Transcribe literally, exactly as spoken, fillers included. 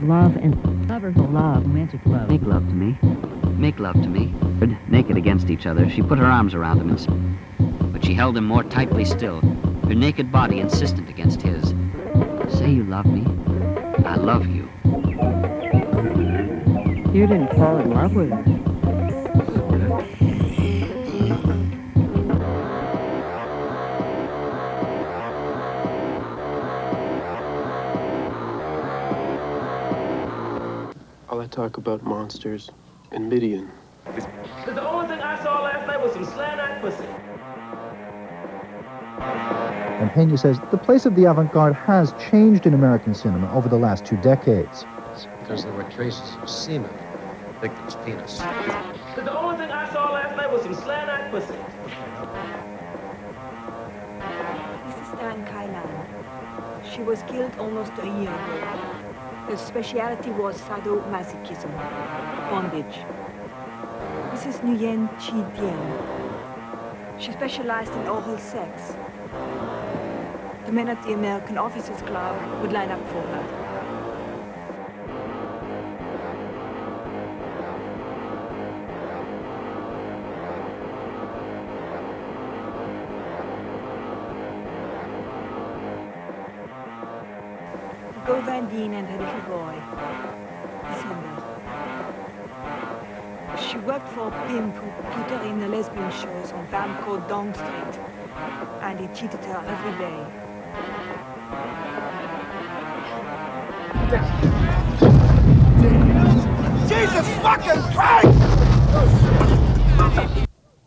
love and lover for love, romantic love. Make love to me. Make love to me. Naked against each other, she put her arms around him, and but she held him more tightly still, her naked body insistent against his. Say you love me. I love you. You didn't fall in love with her. All that talk about monsters and Midian. The only thing I saw last night was some slant-eyed pussy. And Pena says the place of the avant-garde has changed in American cinema over the last two decades. Because there were traces of semen on the victim's penis. The only thing I saw last night was some slant-eyed pussy. This is Anne Kailan. She was killed almost a year ago. Her specialty was sadomasochism, bondage. This is Nguyen Chi Dien. She specialized in oral sex. The men at the American Officers Club would line up for her. Go Van Dien and her little boy. December. She worked for a pimp who put her in the lesbian shows on Van Dong Street, and he cheated her every day. Jesus fucking Christ!